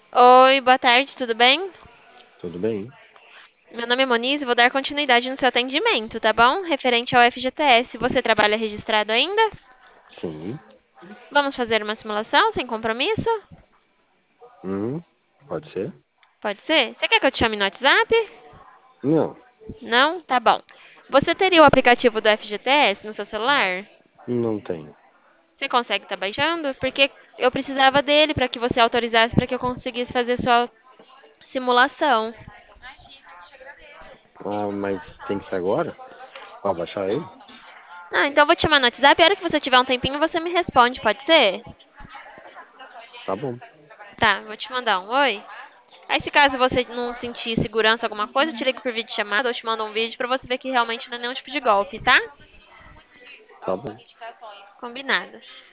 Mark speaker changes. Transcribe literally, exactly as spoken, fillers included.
Speaker 1: Oi, boa tarde, tudo bem?
Speaker 2: Tudo bem?
Speaker 1: Meu nome é Moniz e vou dar continuidade no seu atendimento, tá bom? Referente ao F G T S. Você trabalha registrado ainda?
Speaker 2: Sim.
Speaker 1: Vamos fazer uma simulação sem compromisso?
Speaker 2: Hum, pode ser?
Speaker 1: Pode ser? Você quer que eu te chame no WhatsApp?
Speaker 2: Não,
Speaker 1: Não? Tá bom. Você teria o aplicativo do F G T S no seu celular?
Speaker 2: não tenho.
Speaker 1: Você consegue estar baixando? Porque eu precisava dele para que você autorizasse para que eu conseguisse fazer sua simulação.
Speaker 2: Ah, mas tem que ser agora? Pra baixar ele?
Speaker 1: Ah, então eu vou te chamar no WhatsApp. A hora que você tiver um tempinho, você me responde, pode ser?
Speaker 2: Tá bom.
Speaker 1: Tá, vou te mandar um oi. Aí, se caso você não sentir segurança alguma coisa, eu te ligo por vídeo chamada ou te mando um vídeo pra você ver que realmente não é nenhum tipo de golpe, tá?
Speaker 2: Tá bom.
Speaker 1: Combinado.